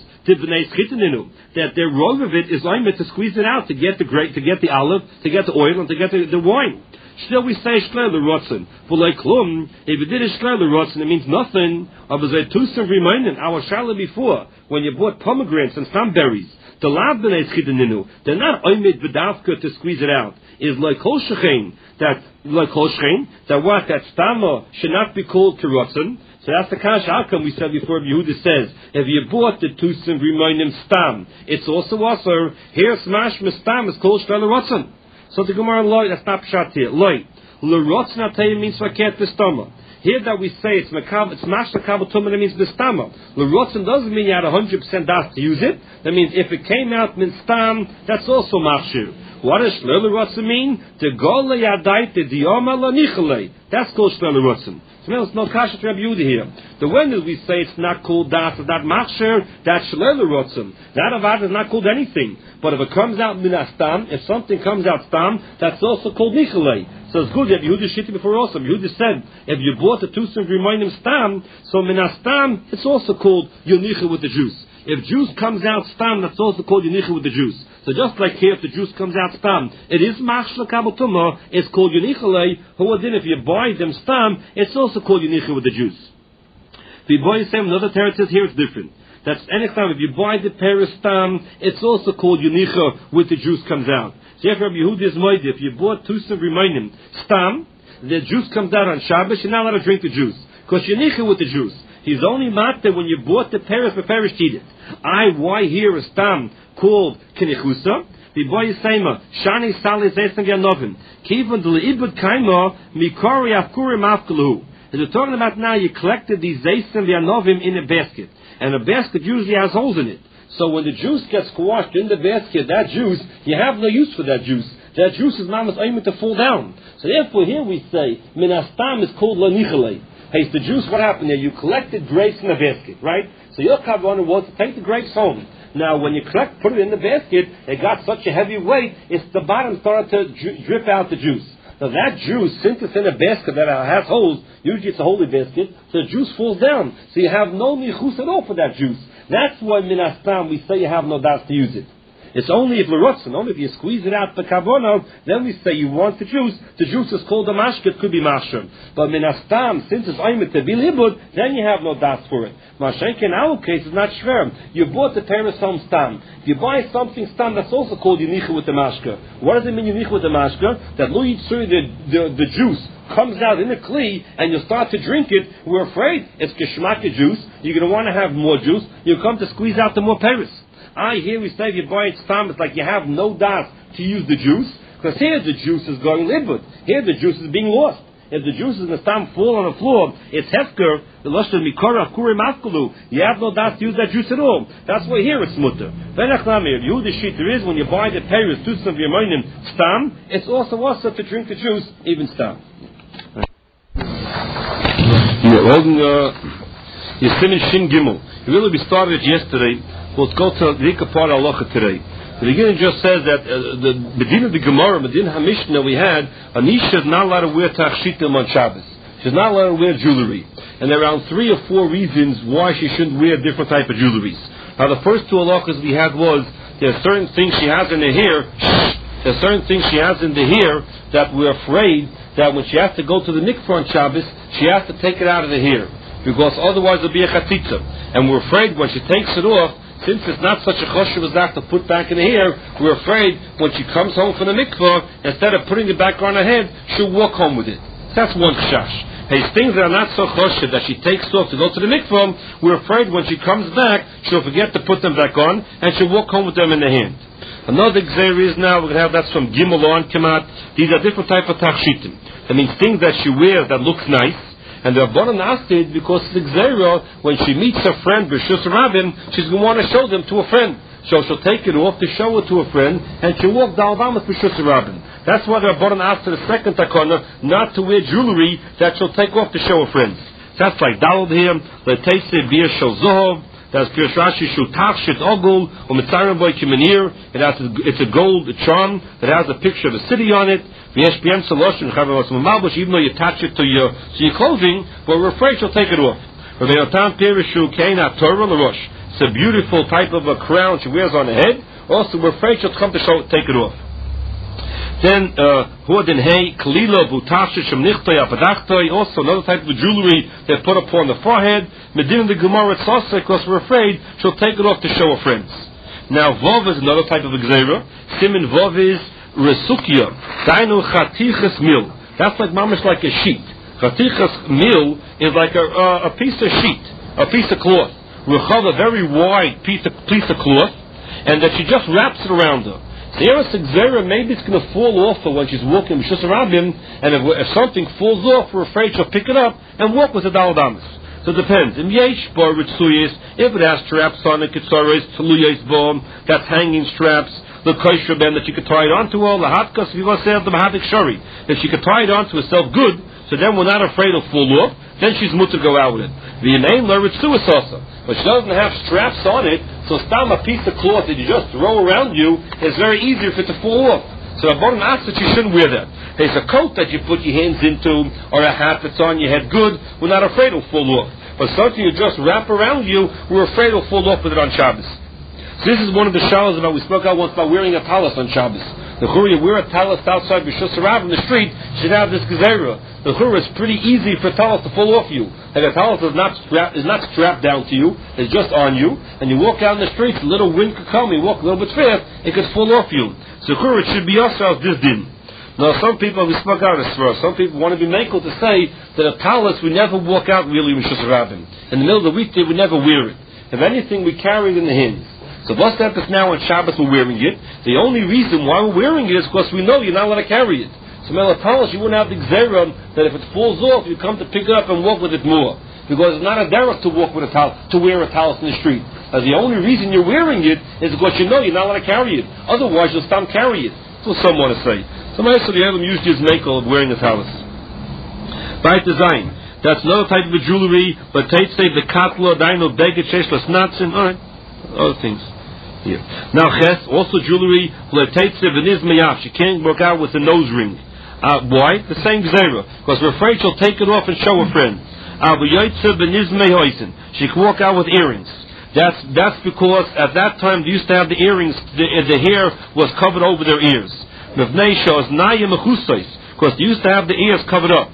That their role of it is only to squeeze it out to get the grape, to get the olive, to get the oil, and to get the, the wine. Still, we say shler l'rotzen. For like klum, if it did a shler l'rotzen, it means nothing. Of a zaytusim reminding our shala before when you bought pomegranates and some berries. The lav b'nei chitininu, they're not oimid b'davka to squeeze it out. Is like kol shechein, that like kol shechein, that what that stama should not be called kirotzen. So that's the kasha. How come we said before Yehuda says if you bought the tusim reminding stam, it's also also here smash mistam is called shtel l'rotzen. So the Gemara loy, that's not pshat here. Loy l'rotzen I tell you means vaket b'stama. Here that we say it's makab, it's mash makabel tumah, that means b'stama. L'rotzen doesn't mean you had a hundred percent das to use it. That means if it came out min stam, that's also machshir. What does shler l'rotzen mean? To go leyadai to dioma lanichale. That's called shler l'rotzen. So now it's no kasha to Rabbi Yehuda here. The when we say it's not called das, it's not machshir, that's shler l'rotzen. That avad is not called anything. But if it comes out minastam, if something comes out stam, that's also called nichale. So it's good. Yehuda shitty before also. Yehuda said if you bought the two sim reminding stam, so minastam, it's also called yonicha with the juice. If juice comes out stam, that's also called yonicha with the juice. So just like here, if the juice comes out stam, it is machshla kabel tumah. It's called yonichale. Who then if you buy them stam, it's also called yonicha with the juice. If you buy the same another territory here, it's different. That's anytime if you buy the peris stam, it's also called yonicha with the juice comes out. So if Rabbi Yehuda is moide, if you bought two sim reminding stam, the juice comes out on Shabbos, you're not allowed to drink the juice because yonicha with the juice. He's only matter when you bought the peris for peris eat it. I why here is stam called kinichusa. The boy is sayma shani salis esem yanovim kivon de leibud kaima mikori afkurim afkalu. As we're talking about now, you collected these esem yanovim in a basket, and a basket usually has holes in it. So when the juice gets squashed in the basket, that juice you have no use for that juice. That juice is not aiming to fall down. So therefore, here we say minastam is called lanichale. Hey, it's the juice. What happened there? You collected grapes in a basket, right? So your kavanah was to take the grapes home. Now, when you collect, put it in the basket, it got such a heavy weight, it's the bottom started to dri- drip out the juice. Now that juice, since it's in a basket that has holes, usually it's a holy basket, so the juice falls down. So you have no nichus at all for that juice. That's why minastam we say you have no das to use it. It's only if l'rotzen, only if you squeeze it out the kavona, then we say you want the juice. The juice is called a mashke, it could be mashram. But minastam, since it's oimet to be libud, then you have no das for it. Mashenke in our case is not shver. You bought the perisom stam. If you buy something stam, that's also called yunicha with the mashke. What does it mean yunicha with the mashke? That lo yitzuri, the, the, the juice comes out in a kli and you start to drink it. We're afraid it's kishmaka juice. You're going to want to have more juice. You come to squeeze out the more peris. I hear we say if you buy it stam, it's like you have no das to use the juice, because here the juice is going libud. Here the juice is being lost. If the juice is in the stam fall on the floor, it's hefker, the lashon mikora kurim afkalu. You have no das to use that juice at all. That's why here it's mutter. Venachlamir, you the sheet there is when you buy the peris to some yemanim stam, it's also also to drink the juice, even stam. Yeah, holding uh you finished Shin Gimel. You really we started yesterday. We'll go to the Rika part of Halacha today. The beginning just says that uh, the Medina the Gemara, Medina HaMishnah we had, Anisha is not allowed to wear tachshitim on Shabbos. She's not allowed to wear jewelry. And there are around three or four reasons why she shouldn't wear different type of jewelries. Now the first two halachas we had was, there are certain things she has in her hair, there are certain things she has in the hair that we're afraid that when she has to go to the mikvah on Shabbos, she has to take it out of the hair, because otherwise it'll be a chatzitza. And we're afraid when she takes it off, since it's not such a choshev as that to put back in the hair, we're afraid when she comes home from the mikvah, instead of putting it back on her head, she'll walk home with it. That's one chash. Hey, things that are not so choshev that she takes off to go to the mikvah, we're afraid when she comes back, she'll forget to put them back on, and she'll walk home with them in the hand. Another example is now, we're going to have that's from Gimel on Kemat. These are different type of tachshitim. That means things that she wears that looks nice. And the Rabbanan asked it because the Gzeira, when she meets her friend, B'Shus Rabbim, she's going to want to show them to a friend. So she'll take it off to show it to a friend, and she'll walk down with B'Shus Rabbim. That's why the Rabbanan asked her the second takana not to wear jewelry that she'll take off to show her friends. That's like Dalad here, L'Teise Bir Shel Zohov. That's Pirush Rashi Shu Tachshit Ogul U'Mitzarim Boy Kimenir. It has a, it's a gold charm that has a picture of a city on it. V'yesh P'yem Salosh and Chavavos Mamalbush. Even though you attach it to your to your clothing, but we're afraid she'll take it off. V'yeyotam Pirush Shu Kein HaTorah L'Rosh. It's a beautiful type of a crown she wears on her head. Also, we're afraid she'll come to show take it off. Then Huadin Hey Kalila Butashit Shemnichtoi Apadachtoi. Also another type of jewelry they put upon the forehead. Medina the Gemara it's also because we're afraid she'll take it off to show her friends. Now Vov is another type of Gzeira. Simin Vov is Resukia. Dainu Chatichas Mil. That's like mamish like a sheet. Chatichas Mil is like a, uh, a piece of sheet, a piece of cloth. Rechav a very wide piece of piece of cloth, and that she just wraps it around her. The Eretz Gzeira, maybe it's going to fall off her when she's walking B'Shus Rabbim, and if, if something falls off, we're afraid she'll pick it up and walk with the Dalad Amos. So it depends. In Yesh Bar Ritzuyis, if it has straps on it, Kitzaris, Tzeluyis Bom, that's hanging straps, the Kosher Ben that she could tie it onto all, the Hatkas, if you want to say the Mahadik Shari, if she could tie it onto herself good, so then we're not afraid it'll fall off, then she's mutter to go out with it. The Yenain Lar Ritzuyis also. But she doesn't have straps on it, so stam a piece of cloth that you just throw around you is very easy for it to fall off. So Rabbanan asks that you shouldn't wear that. There's a coat that you put your hands into, or a hat that's on your head good, we're not afraid it'll fall off. But something you just wrap around you, we're afraid it'll fall off with it on Shabbos. So this is one of the shalos about, we spoke out once about wearing a talis on Shabbos. The chura, you wear a talis outside B'Shus Rabbim in the street, should have this gezerah. The chura is pretty easy for a talis to fall off you. Like a talis is not strapped, is not strapped down to you, it's just on you, and you walk out in the streets, a little wind could come, you walk a little bit fast, it could fall off you. So the chura, it should be also this din. Now some people, we spoke out this for us, some people want to be makel to say that a talis, we never walk out really in B'Shus Rabbim. In the middle of the weekday, we never wear it. If anything, we carry it in the hands. So what's that now on Shabbos we're wearing it? The only reason why we're wearing it is because we know you're not allowed to carry it. So Melatalis, you wouldn't have the Gzeira that if it falls off, you come to pick it up and walk with it more. Because it's not a derech to walk with a talis, to wear a talis in the street. As the only reason you're wearing it is because you know you're not allowed to carry it. Otherwise you'll stop carry it. That's what some want to say. Some of the Adam usually is makel of wearing a talis. By design. That's another type of jewelry, but take say the katla, dino, begit, sheshlas, natsin, alright. Other things. Here. Now, ches, also jewelry, she can't work out with a nose ring. Uh, why? The same gzeira. Because we're afraid she'll take it off and show her friend. She can walk out with earrings. That's that's because at that time they used to have the earrings, the, the hair was covered over their ears. Because they used to have the ears covered up.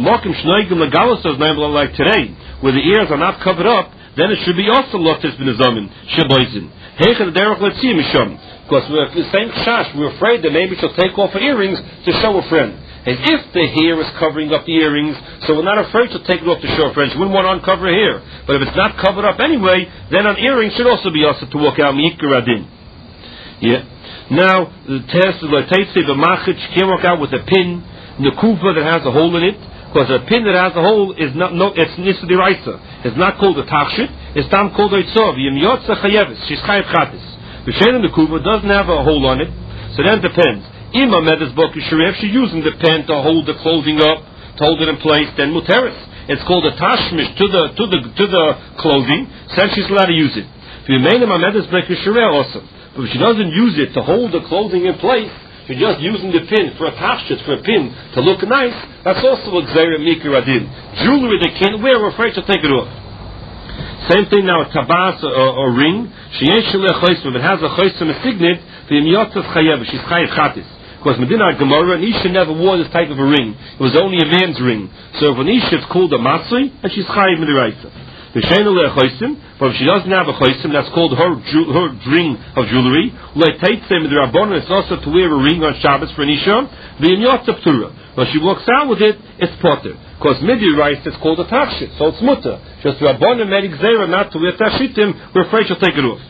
Like today, where the ears are not covered up, then it should be also lotus bin azamin, shiboizin. Because we're the same chash, we're afraid that maybe she'll take off her earrings to show a friend. And if the hair is covering up the earrings, so we're not afraid to take it off to show a friend. She wouldn't want to uncover her hair. But if it's not covered up anyway, then an earring should also be also to walk out mi'ikradin. Yeah. Now the test is like the machit, she can't walk out with a pin, the kufa that has a hole in it. Because a pin that has a hole is not no, it's nisa diraisa. It's not called a tachshit. It's tam called a itzov. Yem yotza chayeves. She's chayev chatis. The shein in the kuba doesn't have a hole on it, so then it depends. Ima medes bokisharev. She's using the pen to hold the clothing up, to hold it in place. Then muteris. It's called a tashmish to the to the to the clothing. So she's allowed to use it. If you made him a medes bokisharev also. But if she doesn't use it to hold the clothing in place, you're just using the pin for a tashchit, for a pin to look nice, that's also a gzeira mikra adin. Jewelry they can't wear, we're afraid to take it off. Same thing now, a tabas or, or ring. She ain't shaleh chosim. If it has a chosim, a signet, the imyotzas chayev, she's chayev chatis. Because Medina Gemara, an Isha never wore this type of a ring. It was only a man's ring. So if an Isha is called a matzui, and she's chayev midiraisa. The sheinu le chosim, but if she doesn't have a chosim, that's called her ju- her ring of jewelry. Le teitzem midirabon, it's also to wear a ring on Shabbos for an Isha. The imyotzas ptura. When she walks out with it, it's potter. Because midiraisa, it's called a tachshit, so it's mutter. Just Rabban and Merik Zera not to wear tashitim, we're afraid she'll take it off.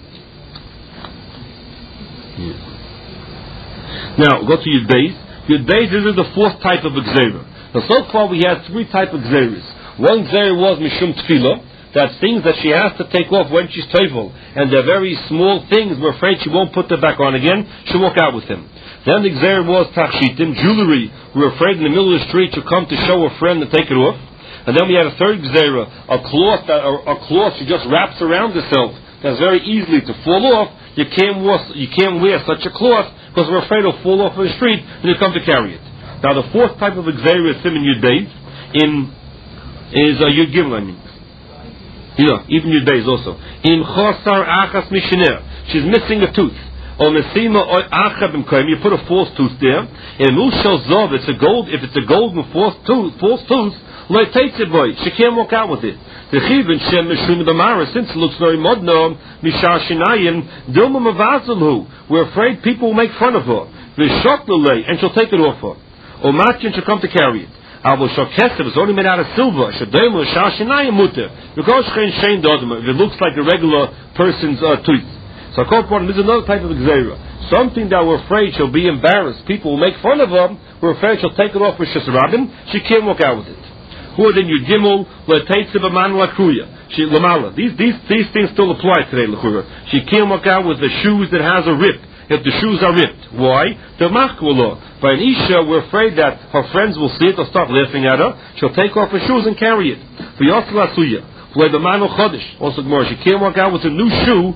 Yeah. Now, go to Yud Beis. Yud Beis is the fourth type of Gzeira. Now, so far we had three types of Gzeiras. One Gzeira was Mishum Tefillah. That's things that she has to take off when she's tevel. And they're very small things. We're afraid she won't put them back on again. She'll walk out with them. Then the Gzeira was Tachshitim, jewelry. We're afraid in the middle of the street she'll come to show a friend and take it off. And then we had a third Gzeira, a cloth that, a, a cloth she just wraps around herself. That's very easily to fall off. You can't wear, you can't wear such a cloth because we're afraid it'll fall off in the street and you come to carry it. Now the fourth type of Gzeira is Siman Yud Beis, in is uh, Yud Gimel, I mean. Yeah, even Yud Beis also. In Chosar Achas Mishneh, she's missing a tooth. Or Mesima or Achab Imkoim, you put a false tooth there. In Mushal Zov, it's a gold. If it's a golden false tooth, false tooth, Lo takes it boy. She can't walk out with it. The Chivin Shem Mishum B'Mara, since it looks very modern, Mishar Shinayim Dilma Mavazalhu. We're afraid people will make fun of her. V'Shoklalei, and she'll take it off her. Or Matkin she'll come to carry it. Avo Shokesev is only made out of silver. Shadayim Mishar Shinayim Mutter. Because Shein Dodma, if it looks like a regular person's uh, tooth. So this is another type of Gzeira. Something that we're afraid she'll be embarrassed. People will make fun of her. We're afraid she'll take it off with Shesarabim. She can't walk out with it. Who then you gimel le'teitzib aman lakruya. She lamala. These these these things still apply today, l'chura. She can't walk out with the shoes that has a rip. If the shoes are ripped, why? The machkula. By an isha, we're afraid that her friends will see it. They'll start laughing at her. She'll take off her shoes and carry it. For yosel asuya. Also, Gemara, she can't walk out with a new shoe.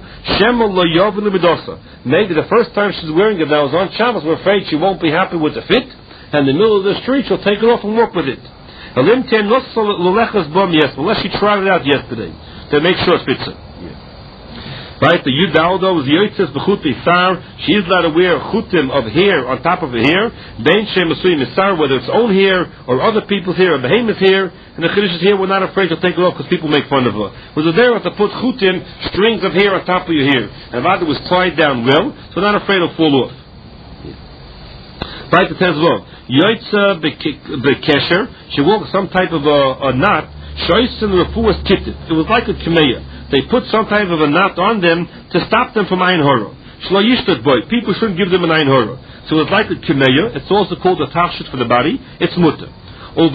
Maybe the first time she's wearing it, that was on Shabbos, we're afraid she won't be happy with the fit. And in the middle of the street, she'll take it off and walk with it. Unless she tried it out yesterday to make sure it fits her. Right, the Yudaldo was Yotzes B'chuti Sar. She is allowed to wear chutim of hair on top of her hair. Bein Shem Masui Misar, whether it's own hair or other people's hair or behemoth's hair. And the Chiddush is here, we're not afraid to take it off because people make fun of her. Was there to put chutim, strings of hair on top of your hair. And if it was tied down well, so we're not afraid it'll fall off. Right, it says well, Yotze B'kesher, she wore some type of a, a knot. Shoysen Refuas Kittit. It was like a kameya. They put some type of a knot on them to stop them from Ein Hora. Shlo Yishtat boy. People shouldn't give them an Ein Hora. So it's like a kimeya. It's also called a tachshit for the body. It's mutter. If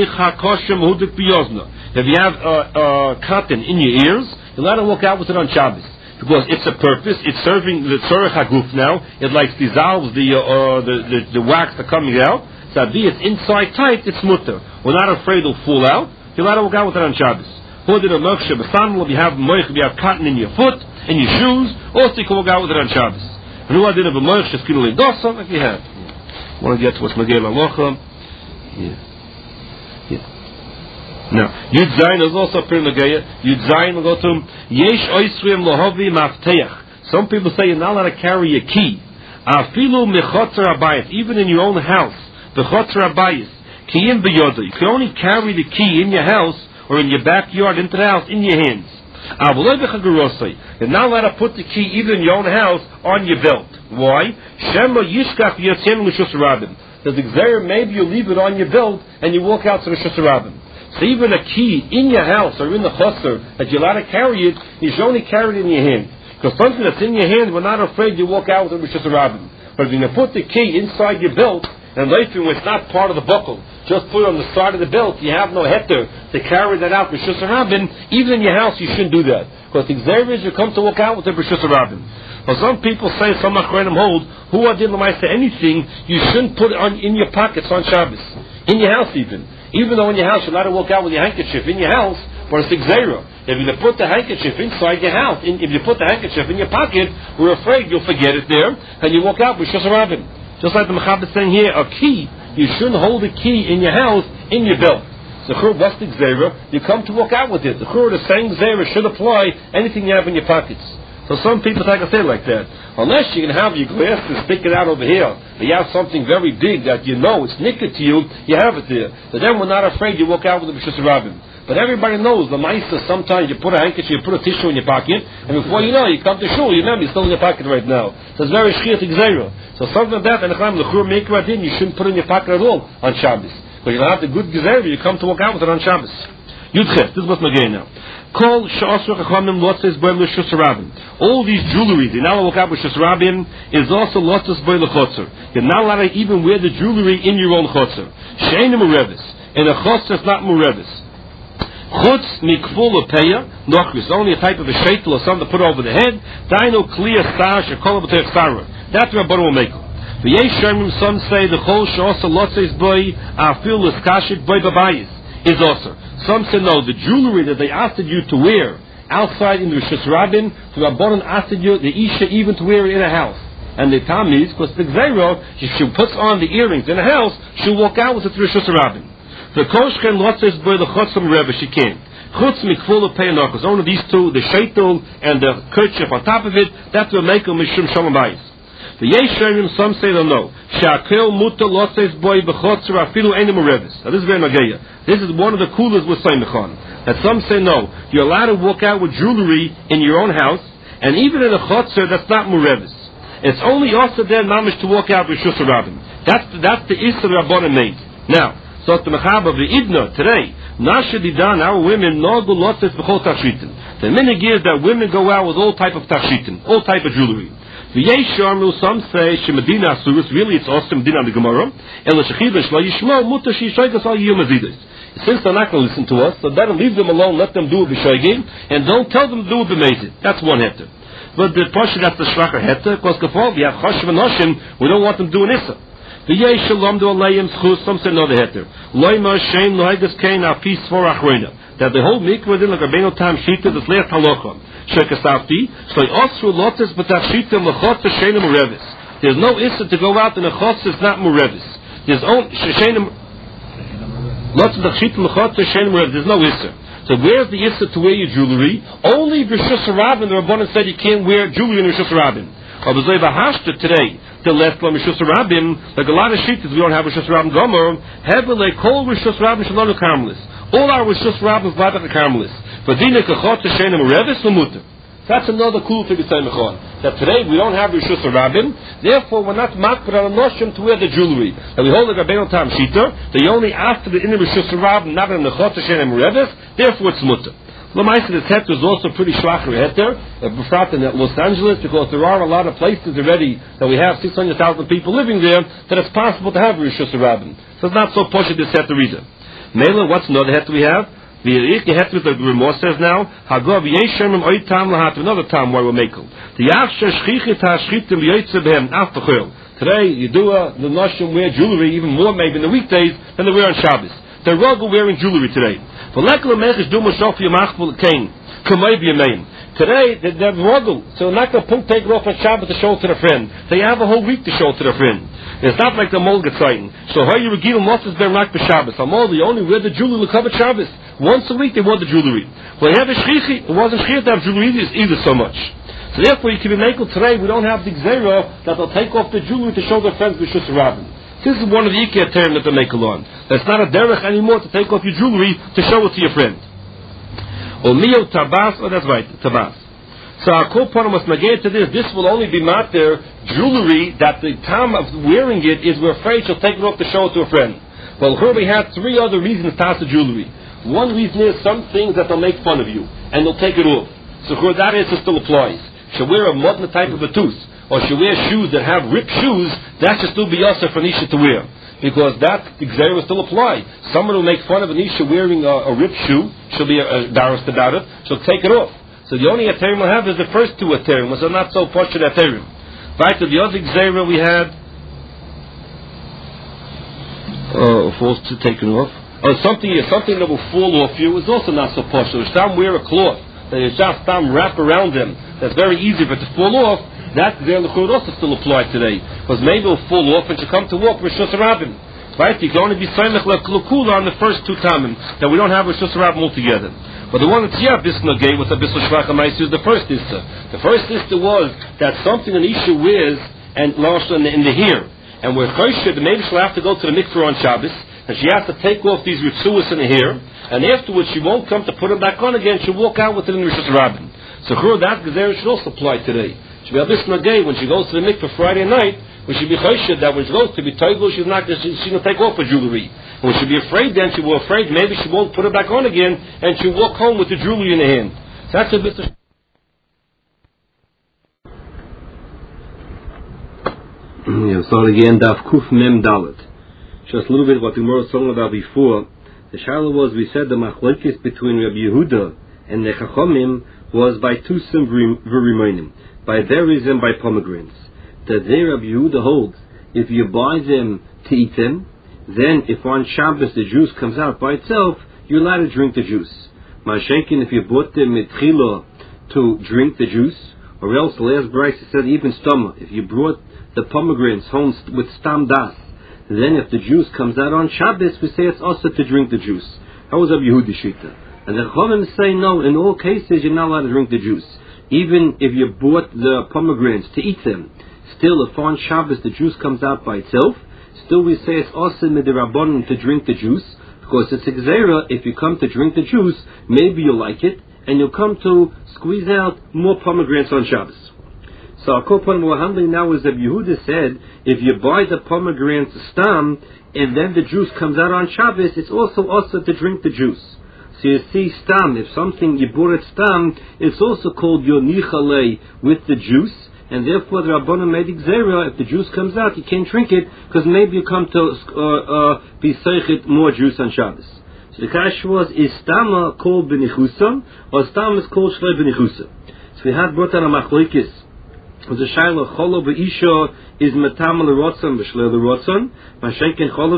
you have uh, uh, cotton in your ears, you're allowed to walk out with it on Shabbos. Because it's a purpose. It's serving the tzorech haguf now. It like dissolves the, uh, uh, the, the, the wax that's coming out. So be it inside tight, it's mutter. We're not afraid it'll fall out. You're allowed to walk out with it on Shabbos. If you have moich, if you have cotton in your foot, in your shoes, also you can walk out with it on Shabbos. And who did have a moich, just kill a dosa, like you have. I want to get to what's Magel Alocha. Yeah. Yeah. Now, Yud Zayin is also a Pirnagaya. Yud Zayin will go to him. Yesh oisrim lohovi mafteach. Some people say you're not allowed to carry a key. Afilu mechotzer abayis. Even in your own house. Mechotzer abayis. Kiyim beyoda. You can only carry the key in your house or in your backyard into the house in your hands. You're not allowed to put the key even in your own house on your belt. Why? Shema yishkach yotzem l'shus rabim. There's exer, maybe you leave it on your belt and you walk out to the shus rabim. So even a key in your house or in the chosser that you're allowed to carry it, you should only carry it in your hand. Because something that's in your hand, we're not afraid you walk out with it with shus rabim. But if you put the key inside your belt, and later when it's not part of the buckle, just put it on the side of the belt, you have no heter to carry that out with Rishus Harabim. Even in your house, you shouldn't do that. Because the exer is you come to walk out with the Rishus Harabim. Well, some people say, some Achronim hold, who are dealing with anything, you shouldn't put it on, in your pockets on Shabbos. In your house even. Even though in your house you're allowed to walk out with your handkerchief in your house, but it's exera. If you put the handkerchief inside your house, in, if you put the handkerchief in your pocket, we're afraid you'll forget it there, and you walk out with Shus Rabin. Just like the Mechaber is saying here, a key, you shouldn't hold a key in your house, in your belt. The Chur, what's the Gzera? You come to walk out with it. The Chur, the same Gzera should apply anything you have in your pockets. So some people take a thing like that. Unless you can have your glass and stick it out over here, and you have something very big that you know it's nicked to you, you have it there. So then we're not afraid you walk out with the B'Shus Rabin. But everybody knows the Maisa, sometimes you put a handkerchief, you put a tissue in your pocket, and before you know, you come to shul, you remember, it's still in your pocket right now. So it's very shchir to Gzera. So something like that, and the Chur make right in, you shouldn't put it in your pocket at all on Shabbos. Because you don't have the good Gzera, you come to walk out with it on Shabbos. Yudches, this is what's again now. Call Sha'asra Chachamim Lotzes Boy L'Shus Rabin. All these jewelry, you're not allowed to walk out with Shus Rabin, is also Lotzes Boy L'Chotzer. You're not allowed to even wear the jewelry in your own Chotzer. She'enim Murevis. And a Chotzer is not Murevis. Chutz Mikful Apeya, Nochris, only a type of a shaitel or something to put over the head. Daino Kliya Star, Shekola B'Tech Sarah. That's what Baruch will make it. The Yesh Shermim, some say the Chol Sha'asa Lotzes Boy, Afil L'Skashik Boy Babayis, is also. Some say no, the jewelry that they asked you to wear outside in the Rishus Rabin, the Rabbanan asked you, the Isha, even to wear it in a house. And the time is, because the Gzero, if she puts on the earrings in a house, she'll walk out with it to Rishus Rabin. The Koshken Lotzes Boy, the Chotzim Rebbe, she can't. Chutz Mikful Peinachos, only these two, the Shaitel and the kerchief on top of it, that's what make them Mishum Shalom Bayis. The Yesharim, some say don't know. Shakel Muta Lotzes Boy Bechotzer Afilu Enim Revis. Now this is very Nageya. This is one of the coolest with Saimachon. That some say no. You're allowed to walk out with jewelry in your own house, and even in a Chotzer that's not Murevis. It's only also then mamish to walk out with Shus Rabin. That's that's the Issa Rabbanan made. Now, so it's the Mechab of the Idna today. Nasha Didan, our women, Nogu Lotzes Bechol Tachshitin. The minig is that women go out with all type of Tachshitin, all type of jewelry. The Yesharmu, some say Shemedina Asuris, really it's also Medina the Gemara. El Shechiva Shlo Yishmo Muta Shishoigas Al Yomazidis. Since they're not going to listen to us, so better leave them alone, let them do a b'shoigim, and don't tell them to do a b'mezid. That's one heter. But the portion that's the shracher heter, because kafol we have choshev and noshim, we don't want them doing issa. The Yesh Shalom do Alayim Schus, some say another heter. Loima Shem Loigas Kain Afis for Achreina. That the whole mikvah in like Rabbeinu Tam Shita, the Sleach Halacha. Shekasafti, so Osru Lotes B'Tachshita L'chot Sheinem Murevis. There's no issa to go out in a chotz that's not Murevis. There's only Sheinem Lotes B'Tachshita L'chot Sheinem Murevis. There's no issa. So where's the issa to wear your jewelry? Only B'Shus Rabin, the Rabbanan said you can't wear jewelry in B'Shus Rabin. Or B'Zoi V'Hashta today, the left from B'Shus Rabin, like a lot of shitas we don't have B'Shus Rabin Gomer, Hebele Kol B'Shus Rabin Shalom Karmelis. All our B'Shus Rabin is like a Karmelis. But Dina Kachot Sheinem Murevis L'muter. That's another cool thing to say, Mechon. That today we don't have Rishus Rabin, therefore we're not makbid on noshim to wear the jewelry. And we hold the Rabbeinu Tam Shita, they only ask the inner Rishus Rabin, not in the Chot Hashem Revis, therefore it's mutter. Lamaisa, this heter is also pretty shlacher heter, befrat in Los Angeles, because there are a lot of places already that we have six hundred thousand people living there, that it's possible to have Rishus Rabin. So it's not so pushy this heter either. Mela, what's another heter we have? The Yirike heter the Ramah says now, Hagov Yeshem Oy Tam Lahat, another time why we make them. The Yachsher Shchichit HaShchitim Yoytze Behem Afachil. Today you do a, the Noshim wear jewelry even more maybe in the weekdays than they wear on Shabbos. They're ruggle wearing jewelry today. Today they're ruggle, so they're not going to take it off on Shabbos to show it to their friend. They have a whole week to show it to their friend. It's not like the Molga Zeiten. So how you regil losses they're like the Shabbos. Amol they only wear the jewelry to cover Shabbos. Once a week they wear the jewelry. Well, they have a shchichi. It wasn't shchichi to have jewelry either so much. So therefore you can be makel today. We don't have the gzera that they'll take off the jewelry to show their friends B'Shus Rabin. This is one of the ikea term that they make on. That's not a derech anymore to take off your jewelry to show it to your friend. Or mio tabas, oh that's right, tabas. So our co-partner must negate to this. This will only be matter jewelry that the time of wearing it is we're afraid she'll take it off to show it to a friend. Well, here we have three other reasons to have the jewelry. One reason is some things that they'll make fun of you and they'll take it off. So here that answer still applies. She'll wear a modern type of a tooth, or she'll wear shoes that have ripped shoes. That should still be also for Nisha to wear, because that the Gzera will still apply. Someone will make fun of Anisha wearing a, a ripped shoe. She'll be embarrassed about it. She'll take it off. So the only Aterim we'll have is the first two Aterim, which are not so poshut Aterim. Right, to the other Gzera we had, uh, false to taken off. or something something that will fall off you is also not so posh. So Stam wear a cloth that you just Stam wrap around them. That's very easy for it to fall off. That there would also still apply today, because maybe it'll fall off and you come to walk with Rishus Rabbim. Right? You can only be Saimech Lekula on the first two tamim that we don't have Rishus Rabbim altogether. But the one that's here, Bisna Gay, with a Bisna Shvach HaMais, is the first Ista. The first Ista was that something an Isha wears and lost in the, in the hair. And we're Choshed, maybe she'll have to go to the mikveh on Shabbos, and she has to take off these ritzuas in the hair, and afterwards she won't come to put them back on again, she'll walk out with it in Rishus Rabbim. So that Gezerah should also apply today. She'll be a Bisna Gay when she goes to the mikveh Friday night. We should be choshed that when she goes to be toivel, she's not she's going to take off her jewelry. And we should be afraid then, she will afraid maybe she won't put it back on again, and she'll walk home with the jewelry in her hand. So that's a bit. Yeah, so again, Daf Kuf Mem Dalet. Just a little bit what the Gemara was talking about before. The Shaila was, we said the machlokes between Rabbi Yehuda and the Chachamim was by two simvrim, by berries and by pomegranates. That there Rabbi Yehuda holds, if you buy them to eat them, then if on Shabbos the juice comes out by itself, you're allowed to drink the juice. Mashenkin, if you bought them mit chila to drink the juice, or else the last Bryce said even stoma, if you brought the pomegranates home with stam das, then if the juice comes out on Shabbos, we say it's also to drink the juice. How was Rabbi Yehuda shita? And the Chachamim say no, in all cases you're not allowed to drink the juice. Even if you bought the pomegranates to eat them, still, if on Shabbos the juice comes out by itself, still we say it's also midirabbanan to drink the juice, because it's a gzeira. If you come to drink the juice, maybe you'll like it, and you'll come to squeeze out more pomegranates on Shabbos. So our kopon we're handling now is that Yehuda said, if you buy the pomegranates stam, and then the juice comes out on Shabbos, it's also also to drink the juice. So you see stam, if something you bought it stam, it's also called yonichale with the juice. And therefore the Rabbanan made Gzera, if the juice comes out, you can't drink it, because maybe you come to uh, uh, be seichet more juice on Shabbos. So the kash was, is stama called benichusa, or stam is called shlei benichusa? So we had brought down a machlokes. Was a shayla cholav be'isha is metam l'rotzon b'shlei l'rotzon, mashenken cholav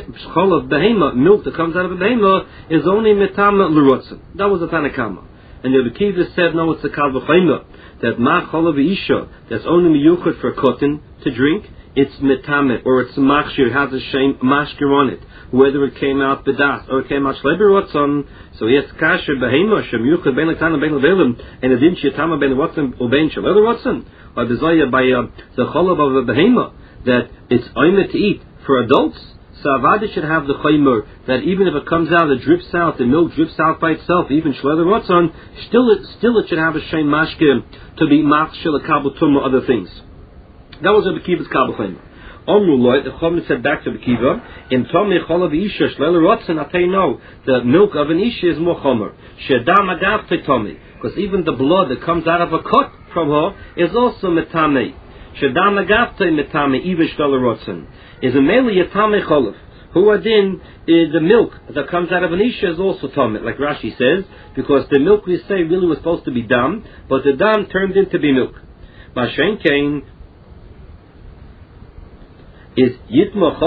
behema, milk that comes out of a behema, is only metam l'rotzon. That was a Tanakama. And the Kiva said, no, it's a kal v'chayma, that ma cholav isha, that's only miyuchad for cotton to drink, it's metamet, or it's machshir, has a shame mashkir on it, whether it came out bedas, or it came out shleber rotzon. So yes, kasher behema, shem yuchad ben l'tana ben l'velim, and it didn't shetama ben rotzon, or ben shleber rotzon, or the zaya by uh, the cholav of the behema, that it's oimet to eat for adults. So Avada should have the chaymer that even if it comes out, it drips out, the milk drips out by itself, even shleler rotzon, still it still it should have a shem mashke to be machshel a kabel tum or other things. That was Rabbi Kiva's kabel chaymer. Omruloi, the chaymer said back to Rabbi Kiva, in tomei cholav isha shleler rotzon, I tell you no, the milk of an isha is more chaymer. Shedam agav te tomei, because even the blood that comes out of a cut from her is also metamei. Shedam agav te metamei, even shleler rotzon. Is a mele yatame cholav. Who adin is the milk that comes out of an isha is also tameh, like Rashi says, because the milk we say really was supposed to be dam, but the dam turned into be milk. Mashen kain is yitma